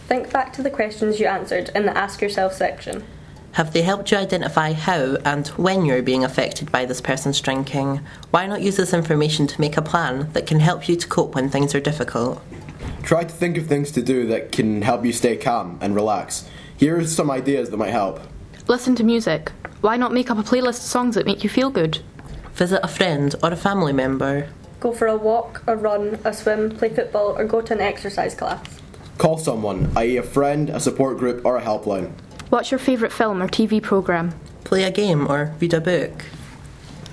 Think back to the questions you answered in the Ask Yourself section. Have they helped you identify how and when you're being affected by this person's drinking? Why not use this information to make a plan that can help you to cope when things are difficult? Try to think of things to do that can help you stay calm and relax. Here are some ideas that might help. Listen to music. Why not make up a playlist of songs that make you feel good? Visit a friend or a family member. Go for a walk, a run, a swim, play football, or go to an exercise class. Call someone, i.e. a friend, a support group, or a helpline. What's your favourite film or TV programme? Play a game or read a book.